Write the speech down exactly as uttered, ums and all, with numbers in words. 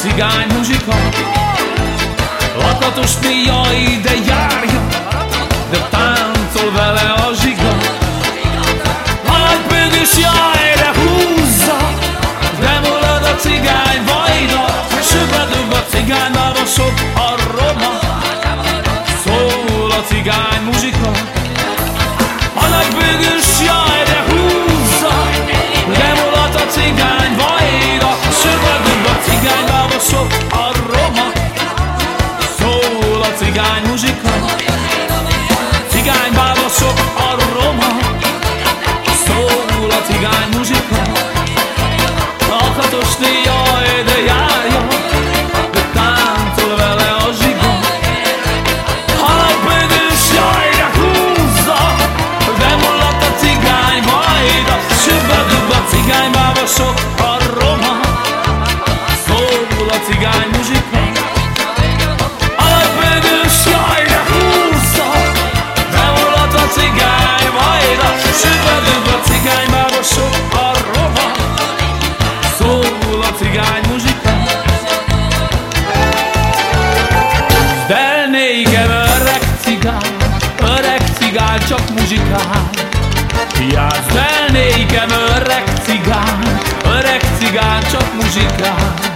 cigány muzsika, lakatos jaj, de járja, de táncol vele a zsiga. A nagy bőgős jaj, de húzza, de mulad a cigány vajda, söpredőbb a cigánybába sok a roma, szól a cigány muzsika. A nagy bőgős jaj, de húzza, de mulad a cigány vajda, söpredőbb a cigánybába sok a roma, szól a cigány muzsika. Cigánybába sok a roma, szól a cigány muzsika. Lakatos jaj, de járja, de táncol vele a zsiga. Halálbőgős jaj, de húzza, de mulat a cigány vajda, söpredőbb a cigánybába sok a roma, szól a cigány muzsika. Halálbőgős jaj, de húzza, de mulat a cigány vajda, söpredőbb a cigánybába sok a roma, szól a cigány muzsika. Húzd el nékem öreg cigány, öreg cigány csak muzsikál. Játszd el nékem öreg cigány, öreg cigány csak muzsikál.